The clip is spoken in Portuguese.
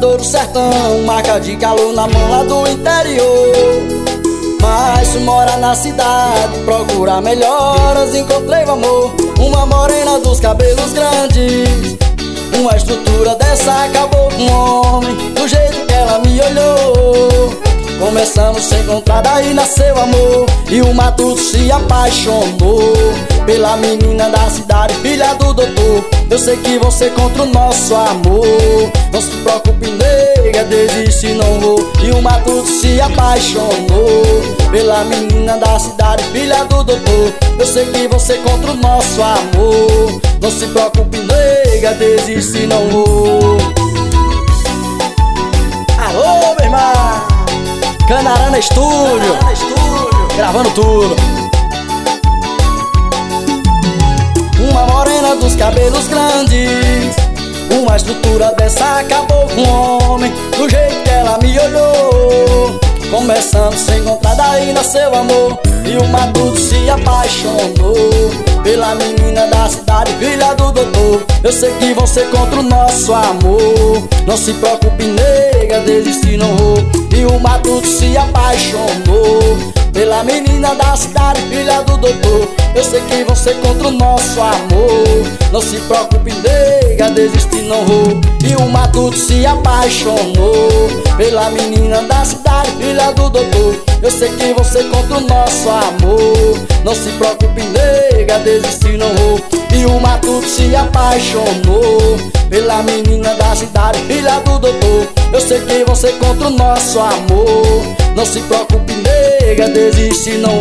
morador do sertão, marca de calor na mão lá do interior. Mas se mora na cidade, procura melhoras, encontrei o amor. Uma morena dos cabelos grandes, uma estrutura dessa acabou com o homem, do jeito que ela me olhou. Começamos a se encontrar, daí nasceu amor, e o matuto se apaixonou pela menina da cidade, filha do doutor. Eu sei que você contra o nosso amor. Não se preocupe, nega, desiste, não vou. E o matuto se apaixonou pela menina da cidade, filha do doutor. Eu sei que você contra o nosso amor. Não se preocupe, nega, desiste, não vou. Alô, meu irmão, Canarana Estúdio, gravando tudo. Uma morena dos cabelos grandes, uma estrutura dessa acabou com o homem, do jeito que ela me olhou. Começamos a se encontrar, daí nasceu amor, e o matuto se apaixonou pela menina da cidade, filha do doutor. Eu sei que você contra o nosso amor. Não se preocupe, nega, desiste, não vou. E o matuto se apaixonou pela menina da cidade, filha do doutor. Eu sei que você contra o nosso amor. Não se preocupe, nega, desiste, não vou. E o matuto se apaixonou pela menina da cidade, filha do doutor. Eu sei que você contra o nosso amor. Não se preocupe, nega, desiste, não vou. E o matuto se apaixonou pela menina da cidade, filha do doutor. Eu sei que você contra o nosso amor. Não se preocupe, nega, desiste, não